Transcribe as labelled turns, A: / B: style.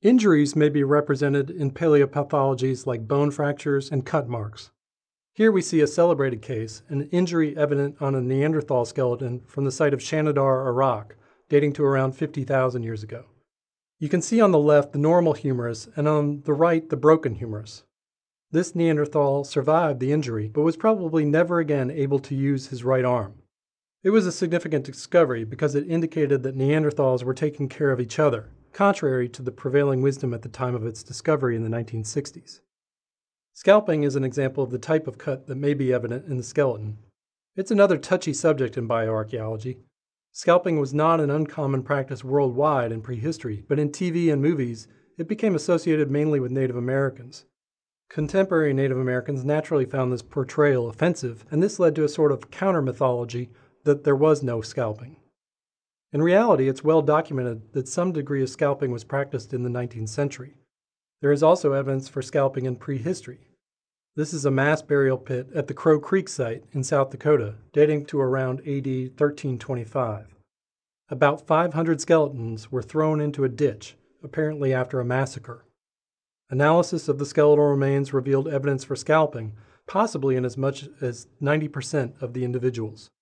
A: Injuries may be represented in paleopathologies like bone fractures and cut marks. Here we see a celebrated case, an injury evident on a Neanderthal skeleton from the site of Shanidar, Iraq, dating to around 50,000 years ago. You can see on the left the normal humerus and on the right the broken humerus. This Neanderthal survived the injury, but was probably never again able to use his right arm. It was a significant discovery because it indicated that Neanderthals were taking care of each other, contrary to the prevailing wisdom at the time of its discovery in the 1960s. Scalping is an example of the type of cut that may be evident in the skeleton. It's another touchy subject in bioarchaeology. Scalping was not an uncommon practice worldwide in prehistory, but in TV and movies, it became associated mainly with Native Americans. Contemporary Native Americans naturally found this portrayal offensive, and this led to a sort of counter-mythology that there was no scalping. In reality, it's well documented that some degree of scalping was practiced in the 19th century. There is also evidence for scalping in prehistory. This is a mass burial pit at the Crow Creek site in South Dakota, dating to around AD 1325. About 500 skeletons were thrown into a ditch, apparently after a massacre. Analysis of the skeletal remains revealed evidence for scalping, possibly in as much as 90% of the individuals.